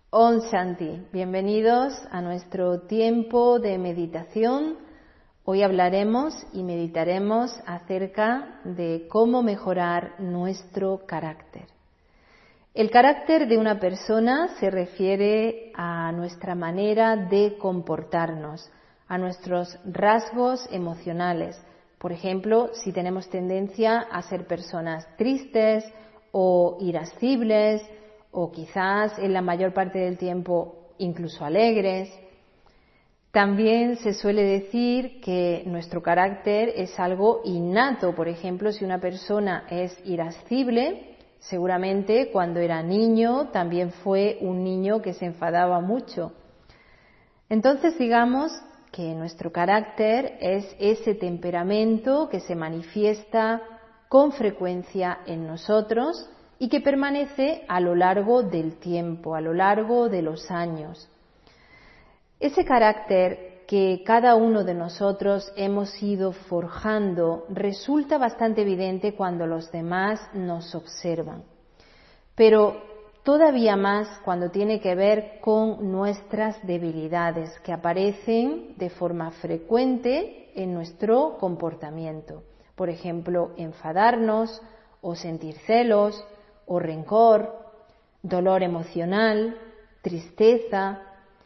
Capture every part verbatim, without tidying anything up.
Om Shanti, bienvenidos a nuestro tiempo de meditación. Hoy hablaremos y meditaremos acerca de cómo mejorar nuestro carácter. El carácter de una persona se refiere a nuestra manera de comportarnos, a nuestros rasgos emocionales. Por ejemplo, si tenemos tendencia a ser personas tristes o irascibles, o quizás en la mayor parte del tiempo incluso alegres. También se suele decir que nuestro carácter es algo innato. Por ejemplo, si una persona es irascible, seguramente cuando era niño también fue un niño que se enfadaba mucho. Entonces digamos que nuestro carácter es ese temperamento que se manifiesta con frecuencia en nosotros y que permanece a lo largo del tiempo, a lo largo de los años. Ese carácter que cada uno de nosotros hemos ido forjando resulta bastante evidente cuando los demás nos observan, pero todavía más cuando tiene que ver con nuestras debilidades que aparecen de forma frecuente en nuestro comportamiento. Por ejemplo, enfadarnos o sentir celos, o rencor, dolor emocional, tristeza.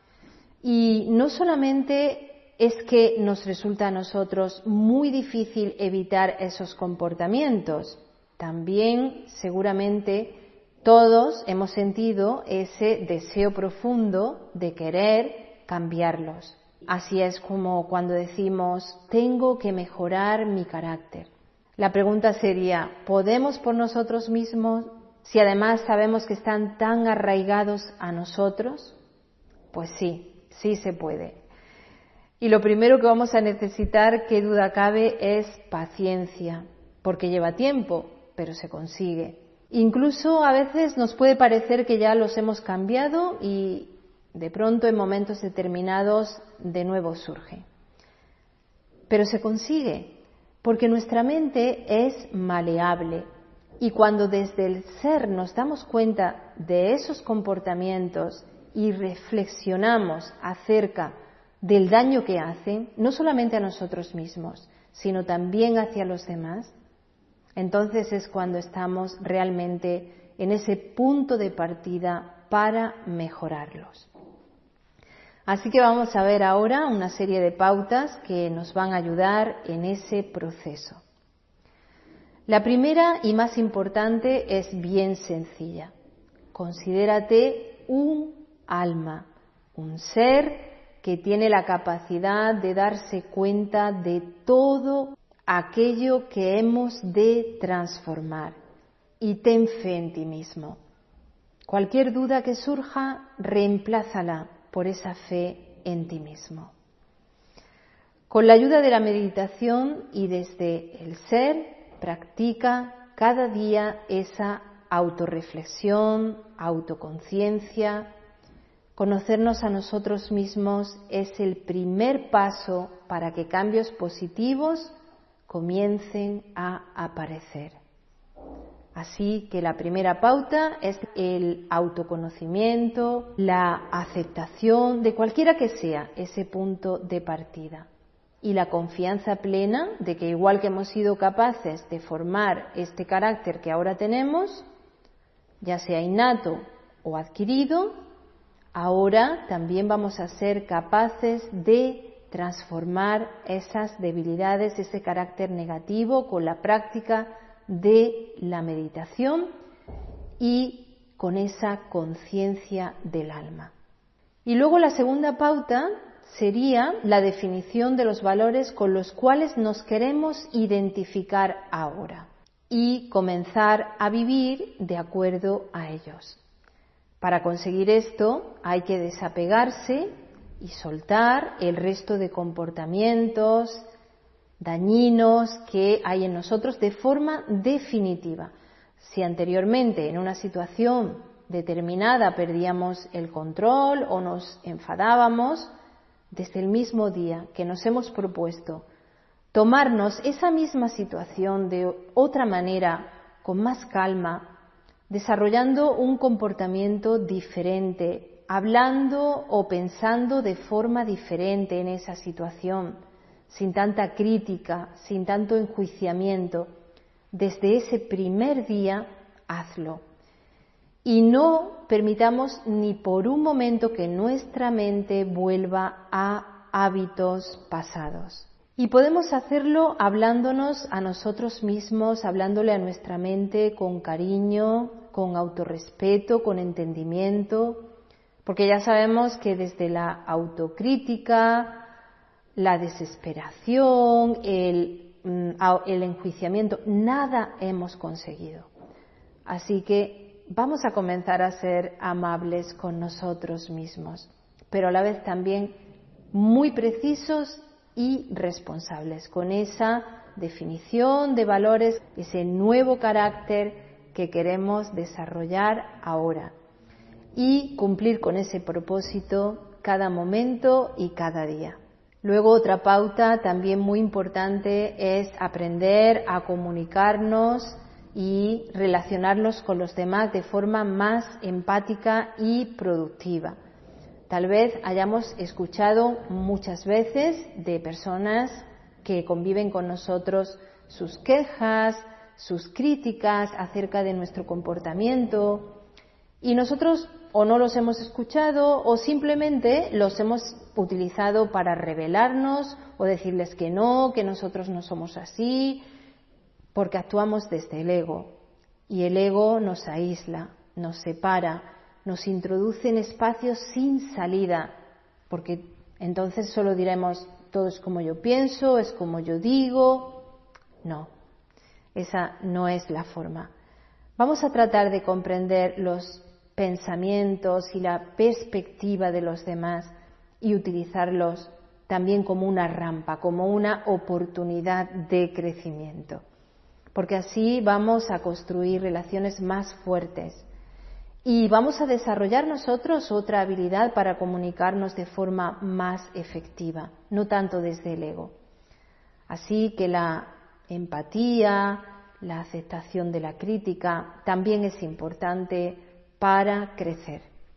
Y no solamente es que nos resulta a nosotros muy difícil evitar esos comportamientos, también seguramente todos hemos sentido ese deseo profundo de querer cambiarlos. Así es como cuando decimos, tengo que mejorar mi carácter. La pregunta sería, ¿podemos por nosotros mismos? Si además sabemos que están tan arraigados a nosotros, pues sí, sí se puede. Y lo primero que vamos a necesitar, qué duda cabe, es paciencia, porque lleva tiempo, pero se consigue. Incluso a veces nos puede parecer que ya los hemos cambiado y de pronto en momentos determinados de nuevo surge. Pero se consigue, porque nuestra mente es maleable. Y cuando desde el ser nos damos cuenta de esos comportamientos y reflexionamos acerca del daño que hacen, no solamente a nosotros mismos, sino también hacia los demás, entonces es cuando estamos realmente en ese punto de partida para mejorarlos. Así que vamos a ver ahora una serie de pautas que nos van a ayudar en ese proceso. La primera y más importante es bien sencilla. Considérate un alma, un ser que tiene la capacidad de darse cuenta de todo aquello que hemos de transformar. Y ten fe en ti mismo. Cualquier duda que surja, reemplázala por esa fe en ti mismo. Con la ayuda de la meditación y desde el ser, practica cada día esa autorreflexión, autoconciencia. Conocernos a nosotros mismos es el primer paso para que cambios positivos comiencen a aparecer. Así que la primera pauta es el autoconocimiento, la aceptación de cualquiera que sea ese punto de partida. Y la confianza plena de que igual que hemos sido capaces de formar este carácter que ahora tenemos, ya sea innato o adquirido, ahora también vamos a ser capaces de transformar esas debilidades, ese carácter negativo con la práctica de la meditación y con esa conciencia del alma. Y luego la segunda pauta sería la definición de los valores con los cuales nos queremos identificar ahora y comenzar a vivir de acuerdo a ellos. Para conseguir esto hay que desapegarse y soltar el resto de comportamientos dañinos que hay en nosotros de forma definitiva. Si anteriormente en una situación determinada perdíamos el control o nos enfadábamos, desde el mismo día que nos hemos propuesto tomarnos esa misma situación de otra manera, con más calma, desarrollando un comportamiento diferente hablando o pensando de forma diferente en esa situación, sin tanta crítica, sin tanto enjuiciamiento. Desde ese primer día, hazlo. Y no permitamos ni por un momento que nuestra mente vuelva a hábitos pasados. Y podemos hacerlo hablándonos a nosotros mismos, hablándole a nuestra mente con cariño, con autorrespeto, con entendimiento, porque ya sabemos que desde la autocrítica, la desesperación, el, el enjuiciamiento, nada hemos conseguido. Así que vamos a comenzar a ser amables con nosotros mismos, pero a la vez también muy precisos y responsables con esa definición de valores, ese nuevo carácter que queremos desarrollar ahora y cumplir con ese propósito cada momento y cada día. Luego, otra pauta también muy importante es aprender a comunicarnos y relacionarnos con los demás de forma más empática y productiva. Tal vez hayamos escuchado muchas veces de personas que conviven con nosotros sus quejas, sus críticas acerca de nuestro comportamiento y nosotros o no los hemos escuchado o simplemente los hemos utilizado para rebelarnos o decirles que no, que nosotros no somos así, porque actuamos desde el ego y el ego nos aísla, nos separa, nos introduce en espacios sin salida, porque entonces solo diremos todo es como yo pienso, es como yo digo. No, esa no es la forma. Vamos a tratar de comprender los pensamientos y la perspectiva de los demás y utilizarlos también como una rampa, como una oportunidad de crecimiento. Porque así vamos a construir relaciones más fuertes y vamos a desarrollar nosotros otra habilidad para comunicarnos de forma más efectiva, no tanto desde el ego. Así que la empatía, la aceptación de la crítica también es importante para crecer.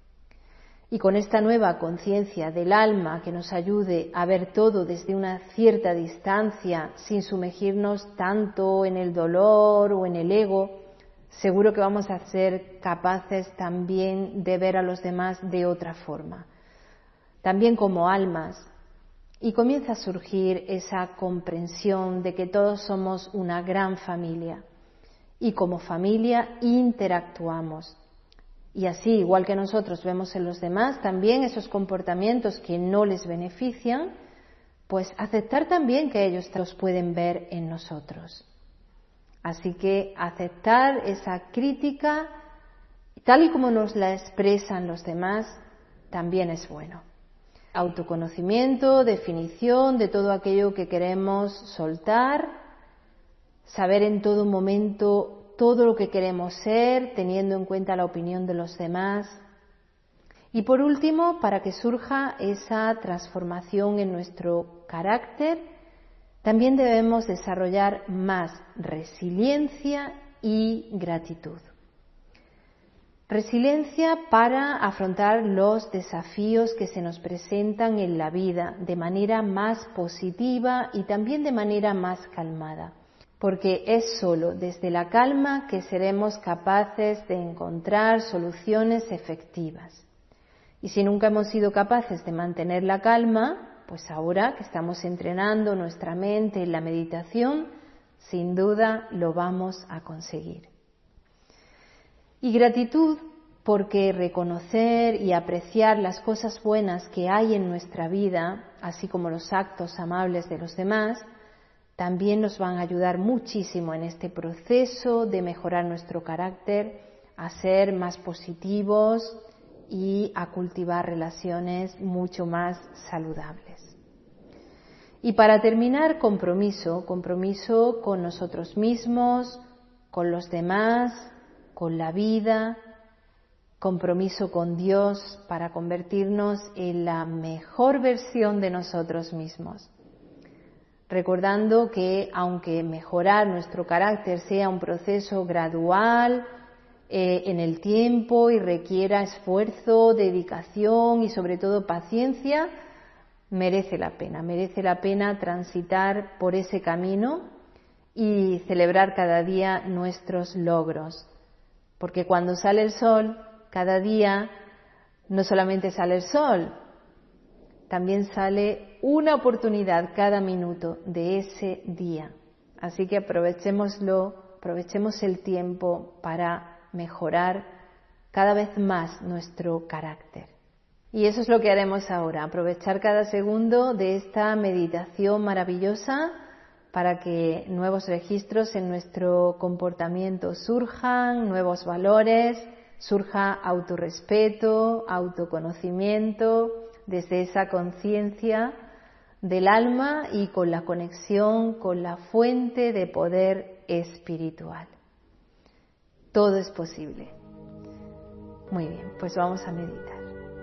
Y con esta nueva conciencia del alma que nos ayude a ver todo desde una cierta distancia, sin sumergirnos tanto en el dolor o en el ego, seguro que vamos a ser capaces también de ver a los demás de otra forma, también como almas. Y comienza a surgir esa comprensión de que todos somos una gran familia y como familia interactuamos. Y así, igual que nosotros vemos en los demás también esos comportamientos que no les benefician, pues aceptar también que ellos los pueden ver en nosotros. Así que aceptar esa crítica, tal y como nos la expresan los demás, también es bueno. Autoconocimiento, definición de todo aquello que queremos soltar, saber en todo momento todo lo que queremos ser, teniendo en cuenta la opinión de los demás. Y por último, para que surja esa transformación en nuestro carácter, también debemos desarrollar más resiliencia y gratitud. Resiliencia para afrontar los desafíos que se nos presentan en la vida de manera más positiva y también de manera más calmada. Porque es solo desde la calma que seremos capaces de encontrar soluciones efectivas. Y si nunca hemos sido capaces de mantener la calma, pues ahora que estamos entrenando nuestra mente en la meditación, sin duda lo vamos a conseguir. Y gratitud porque reconocer y apreciar las cosas buenas que hay en nuestra vida, así como los actos amables de los demás, también nos van a ayudar muchísimo en este proceso de mejorar nuestro carácter, a ser más positivos y a cultivar relaciones mucho más saludables. Y para terminar, compromiso, compromiso con nosotros mismos, con los demás, con la vida, compromiso con Dios para convertirnos en la mejor versión de nosotros mismos. Recordando que aunque mejorar nuestro carácter sea un proceso gradual eh, en el tiempo y requiera esfuerzo, dedicación y sobre todo paciencia, merece la pena, merece la pena transitar por ese camino y celebrar cada día nuestros logros. Porque cuando sale el sol, cada día no solamente sale el sol, también sale una oportunidad cada minuto de ese día. Así que aprovechémoslo, aprovechemos el tiempo para mejorar cada vez más nuestro carácter. Y eso es lo que haremos ahora, aprovechar cada segundo de esta meditación maravillosa para que nuevos registros en nuestro comportamiento surjan, nuevos valores, surja autorrespeto, autoconocimiento, desde esa conciencia del alma y con la conexión con la fuente de poder espiritual. Todo es posible. Muy bien, pues vamos a meditar.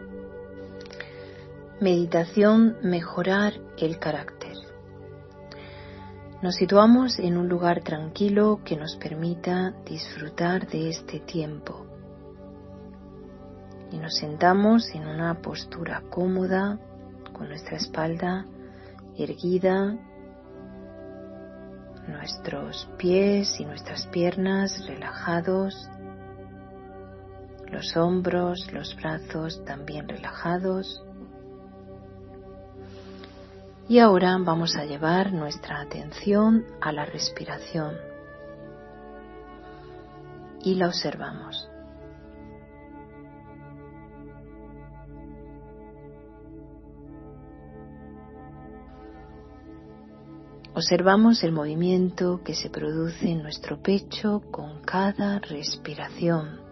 Meditación, mejorar el carácter. Nos situamos en un lugar tranquilo que nos permita disfrutar de este tiempo. Y nos sentamos en una postura cómoda, con nuestra espalda erguida, nuestros pies y nuestras piernas relajados, los hombros, los brazos también relajados. Y ahora vamos a llevar nuestra atención a la respiración y la observamos. Observamos el movimiento que se produce en nuestro pecho con cada respiración.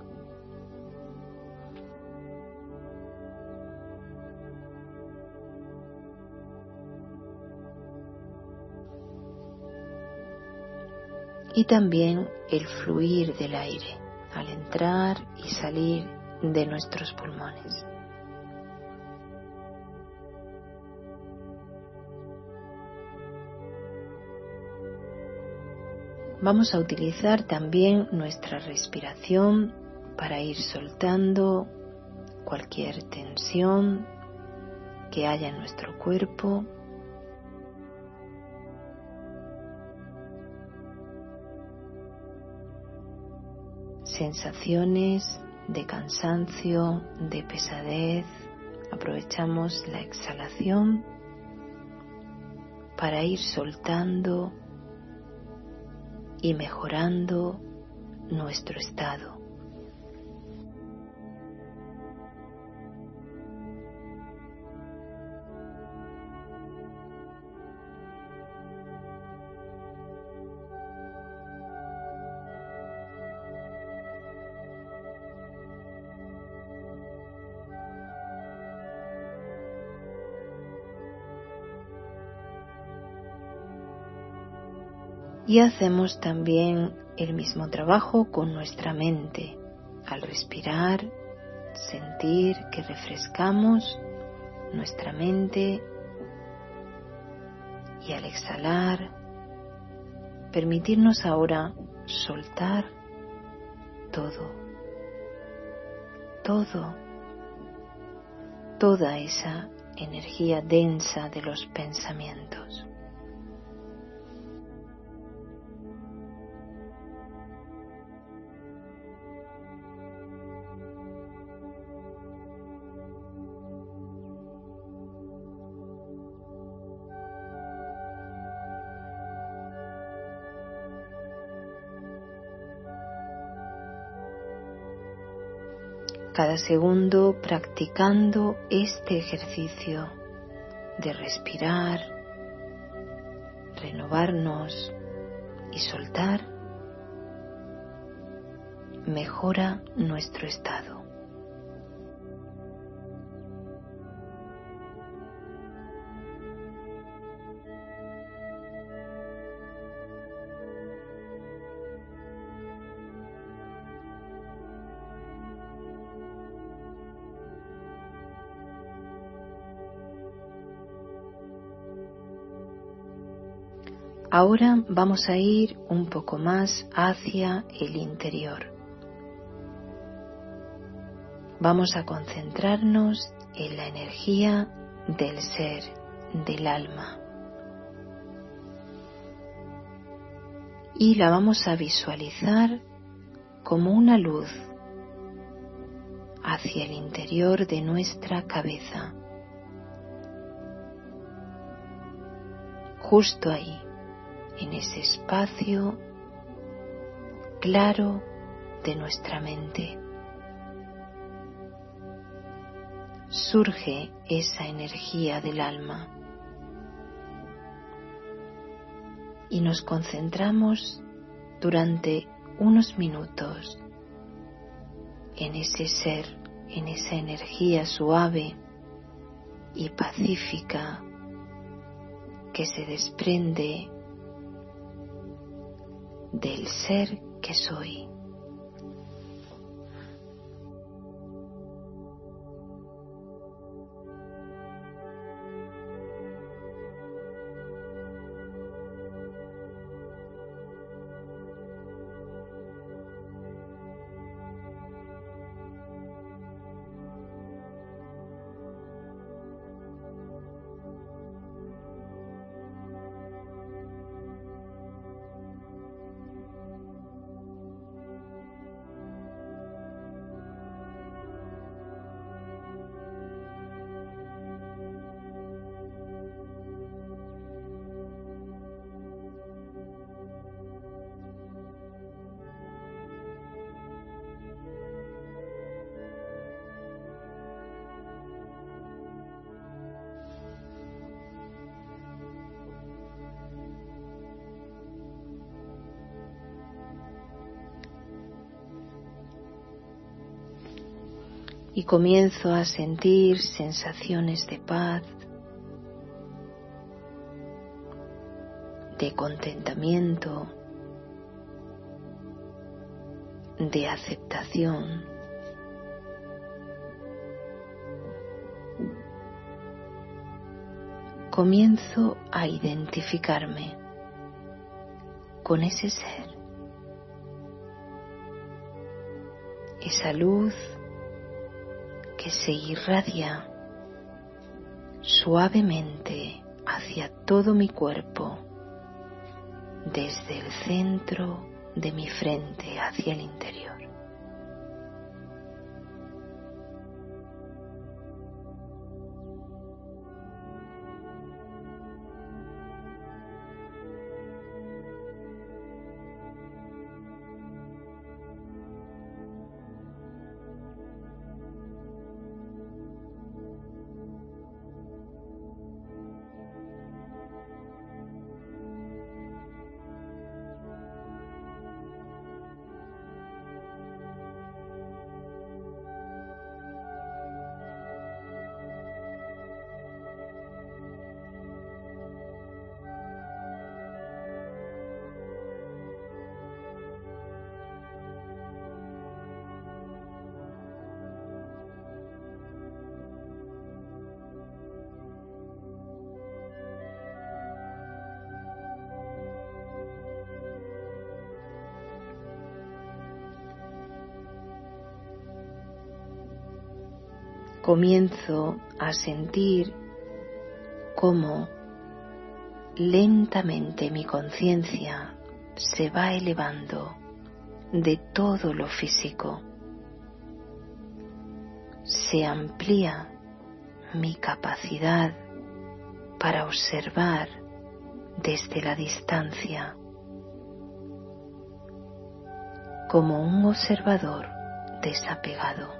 Y también el fluir del aire al entrar y salir de nuestros pulmones. Vamos a utilizar también nuestra respiración para ir soltando cualquier tensión que haya en nuestro cuerpo. Sensaciones de cansancio, de pesadez. Aprovechamos la exhalación para ir soltando y mejorando nuestro estado. Y hacemos también el mismo trabajo con nuestra mente. Al respirar, sentir que refrescamos nuestra mente y al exhalar, permitirnos ahora soltar todo, todo, toda esa energía densa de los pensamientos. Cada segundo practicando este ejercicio de respirar, renovarnos y soltar, mejora nuestro estado. Ahora vamos a ir un poco más hacia el interior. vamos a concentrarnos en la energía del ser, del alma. Y la vamos a visualizar como una luz hacia el interior de nuestra cabeza. Justo ahí, en ese espacio claro de nuestra mente, surge esa energía del alma y nos concentramos durante unos minutos en ese ser, en esa energía suave y pacífica que se desprende del ser que soy. Y comienzo a sentir sensaciones de paz, de contentamiento, de aceptación. Comienzo a identificarme con ese ser, esa luz que se irradia suavemente hacia todo mi cuerpo, desde el centro de mi frente hacia el interior. Comienzo a sentir cómo lentamente mi conciencia se va elevando de todo lo físico. Se amplía mi capacidad para observar desde la distancia, como un observador desapegado.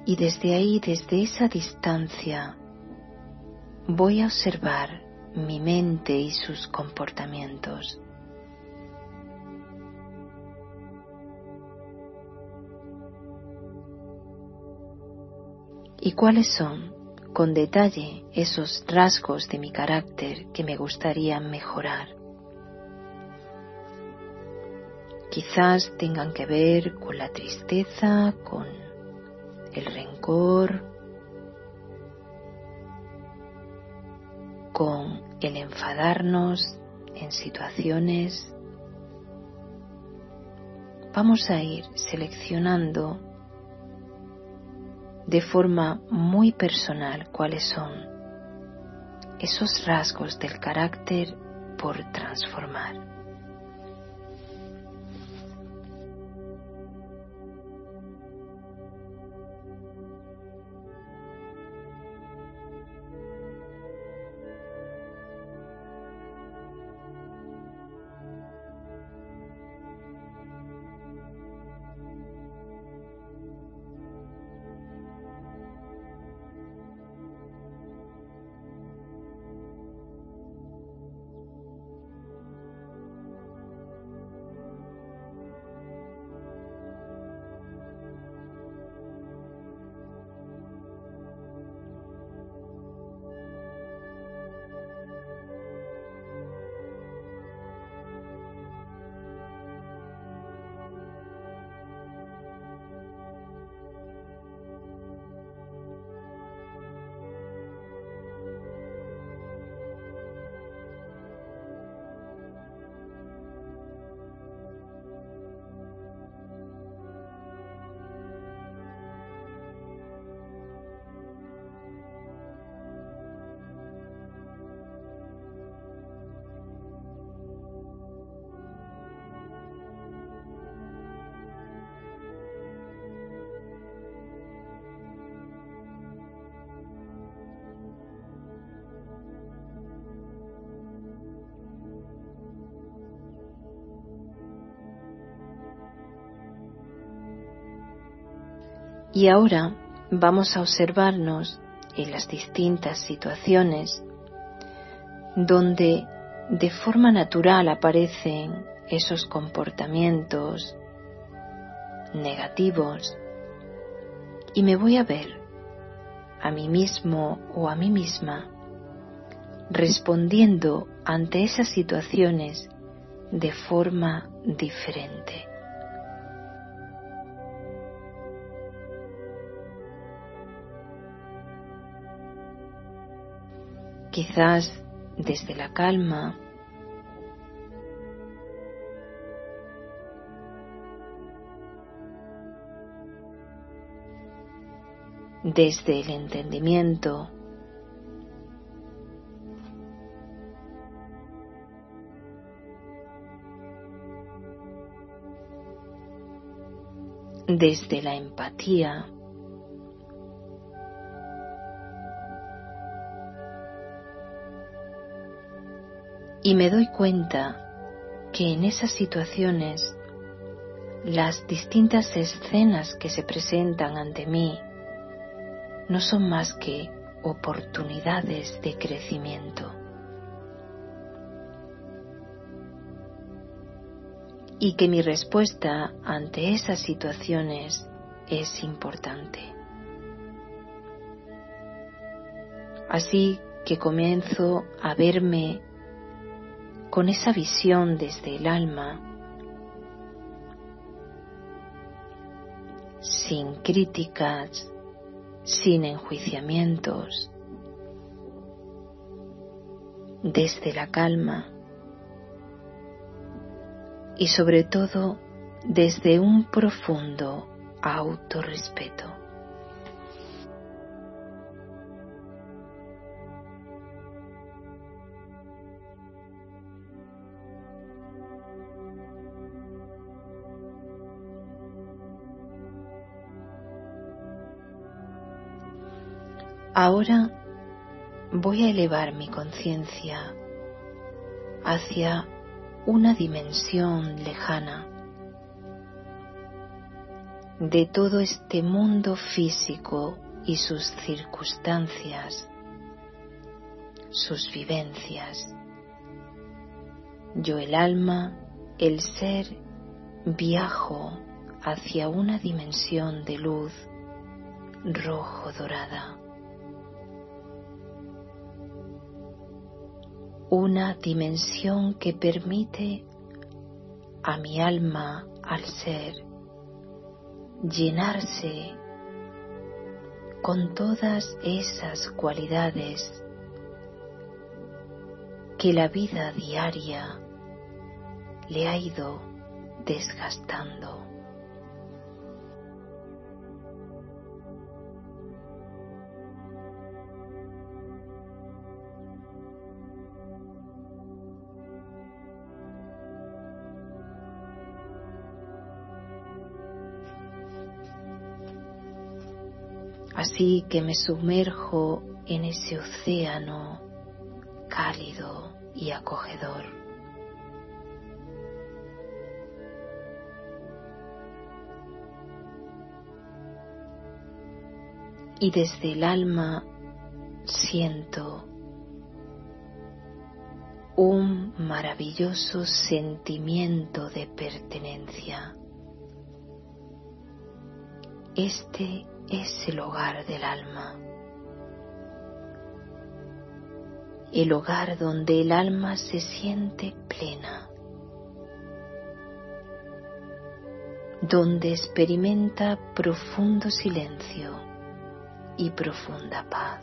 Y desde ahí, desde esa distancia, voy a observar mi mente y sus comportamientos. ¿Y cuáles son, con detalle, esos rasgos de mi carácter que me gustaría mejorar? Quizás tengan que ver con la tristeza, con el rencor, con el enfadarnos en situaciones. Vamos a ir seleccionando de forma muy personal cuáles son esos rasgos del carácter por transformar. Y ahora vamos a observarnos en las distintas situaciones donde de forma natural aparecen esos comportamientos negativos, y me voy a ver a mí mismo o a mí misma respondiendo ante esas situaciones de forma diferente. Quizás desde la calma, desde el entendimiento, desde la empatía, y me doy cuenta que en esas situaciones las distintas escenas que se presentan ante mí no son más que oportunidades de crecimiento. Y que mi respuesta ante esas situaciones es importante. Así que comienzo a verme con esa visión desde el alma, sin críticas, sin enjuiciamientos, desde la calma y sobre todo desde un profundo autorrespeto. Ahora voy a elevar mi conciencia hacia una dimensión lejana, de todo este mundo físico y sus circunstancias, sus vivencias. Yo, el alma, el ser, viajo hacia una dimensión de luz rojo-dorada. Una dimensión que permite a mi alma, al ser, llenarse con todas esas cualidades que la vida diaria le ha ido desgastando. Así que me sumerjo en ese océano cálido y acogedor. Y desde el alma siento un maravilloso sentimiento de pertenencia. Este es el hogar del alma, el hogar donde el alma se siente plena, donde experimenta profundo silencio y profunda paz.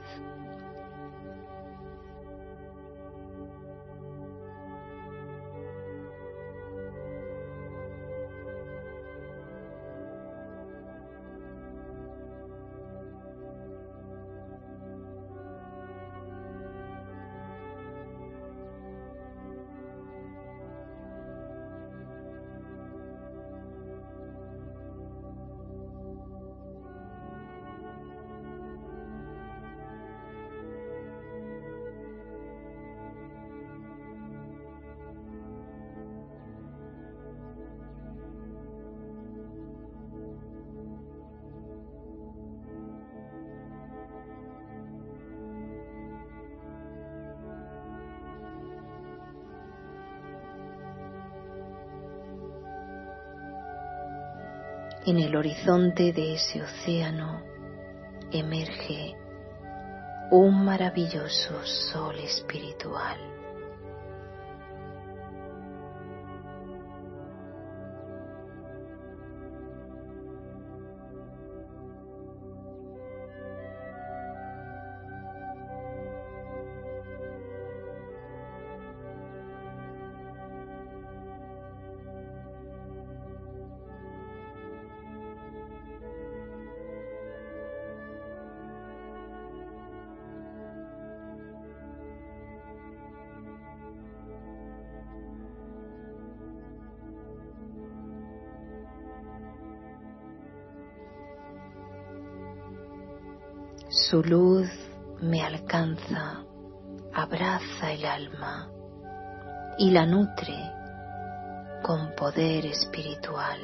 En el horizonte de ese océano emerge un maravilloso sol espiritual. Su luz me alcanza, abraza el alma y la nutre con poder espiritual.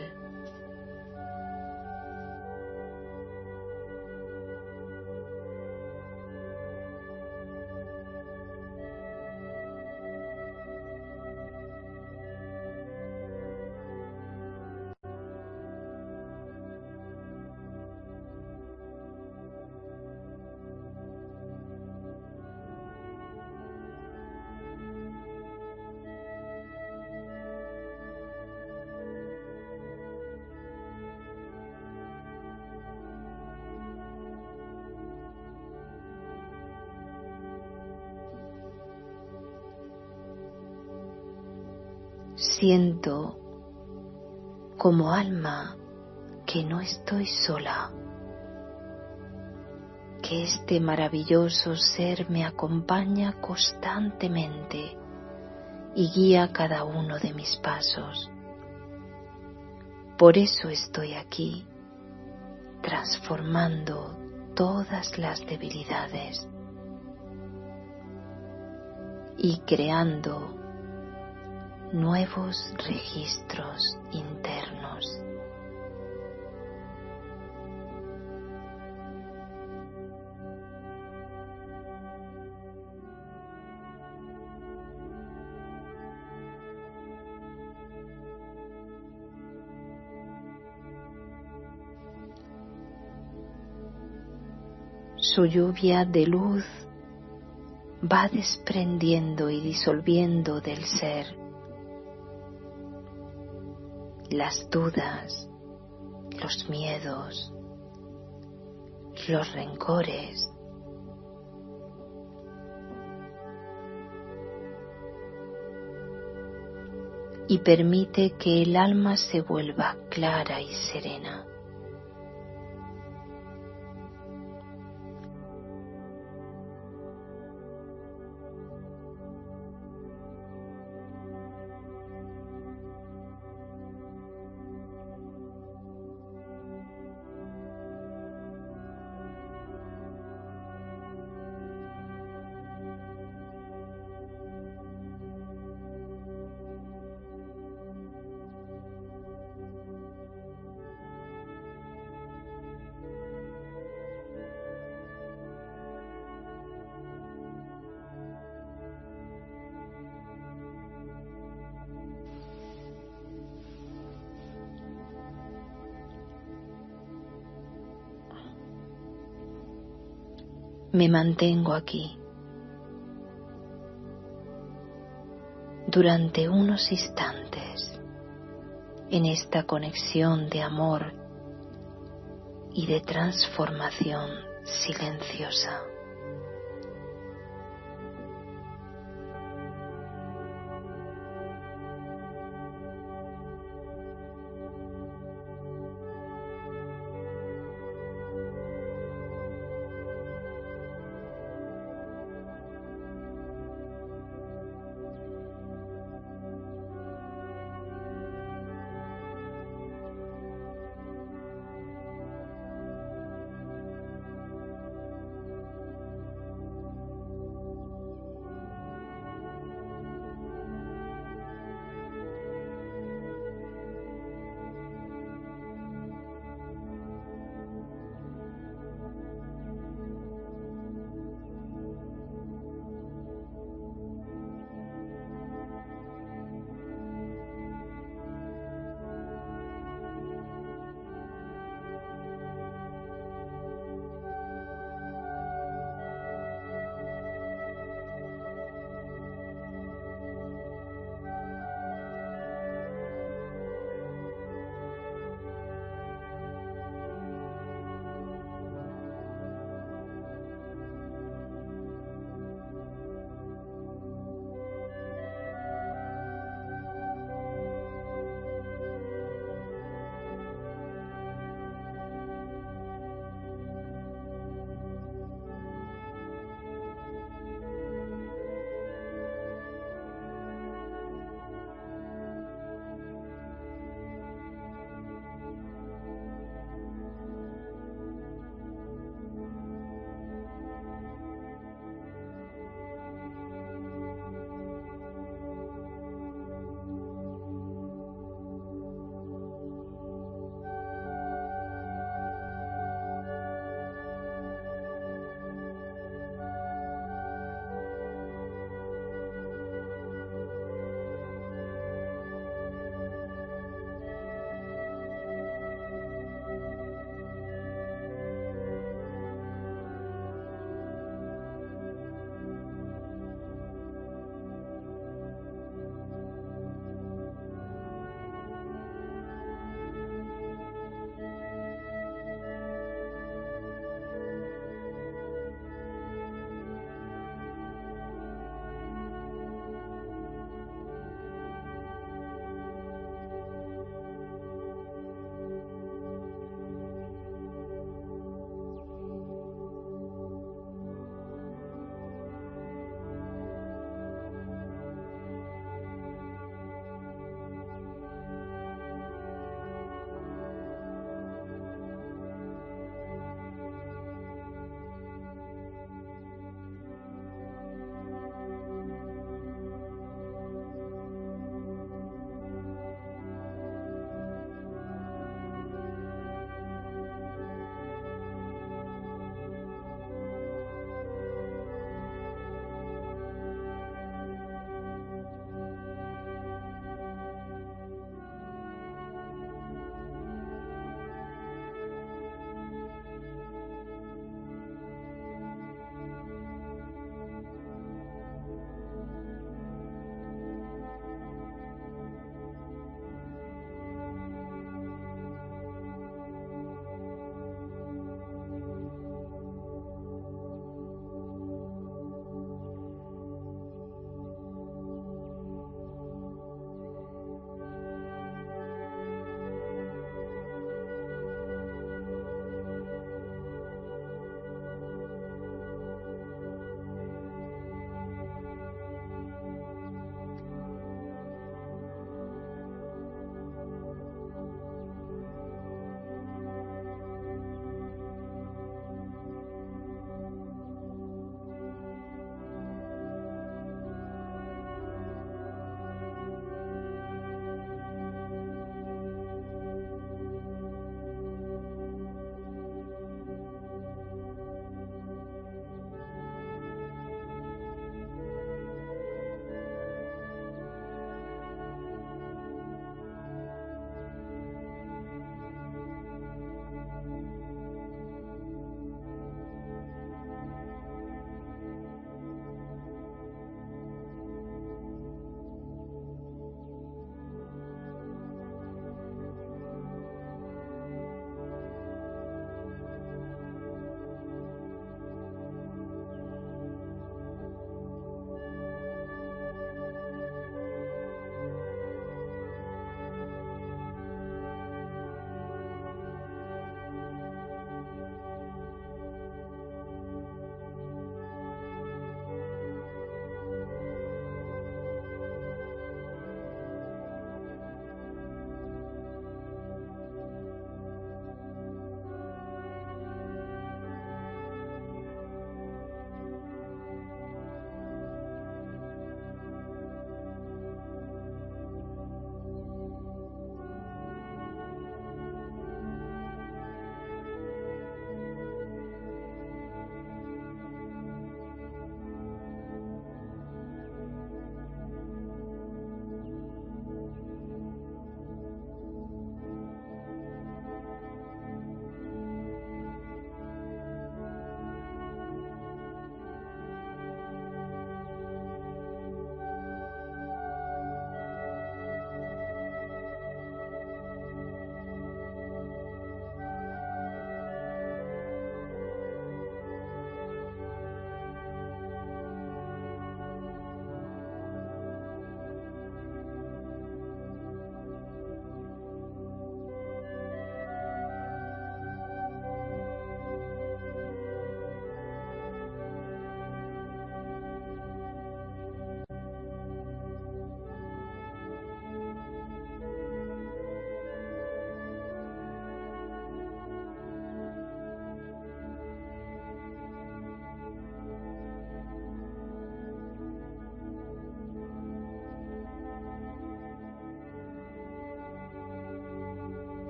Siento como alma que no estoy sola, que este maravilloso ser me acompaña constantemente y guía cada uno de mis pasos. Por eso estoy aquí, transformando todas las debilidades y creando nuevos registros internos. su lluvia de luz va desprendiendo y disolviendo del ser las dudas, los miedos, los rencores, y permite que el alma se vuelva clara y serena. Me mantengo aquí durante unos instantes en esta conexión de amor y de transformación silenciosa.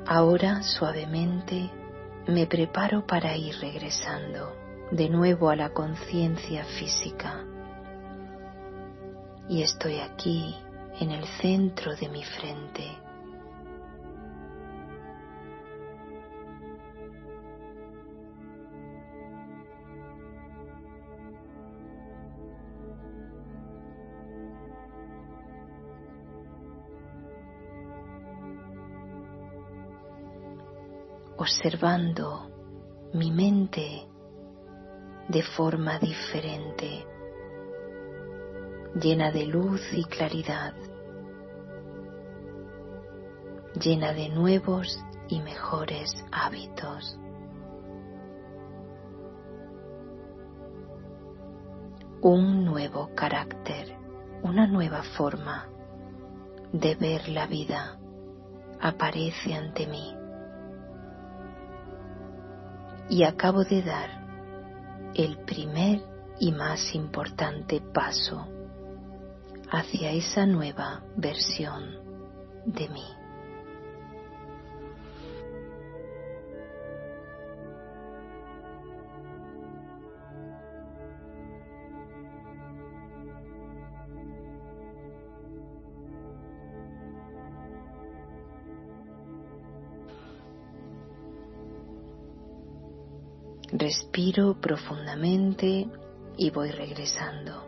Ahora suavemente me preparo para ir regresando de nuevo a la conciencia física. Y estoy aquí en el centro de mi frente. Observando mi mente de forma diferente, llena de luz y claridad, llena de nuevos y mejores hábitos. Un nuevo carácter, una nueva forma de ver la vida aparece ante mí. Y acabo de dar el primer y más importante paso hacia esa nueva versión de mí. Respiro profundamente y voy regresando.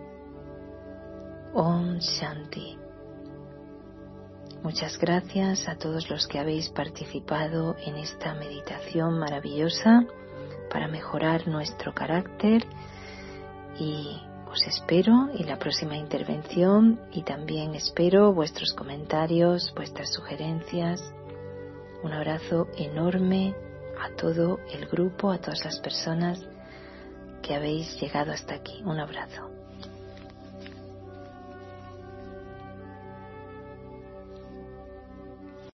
Om Shanti. Muchas gracias a todos los que habéis participado en esta meditación maravillosa para mejorar nuestro carácter, y os espero en la próxima intervención, y también espero vuestros comentarios, vuestras sugerencias. Un abrazo enorme a todo el grupo, a todas las personas que habéis llegado hasta aquí. Un abrazo.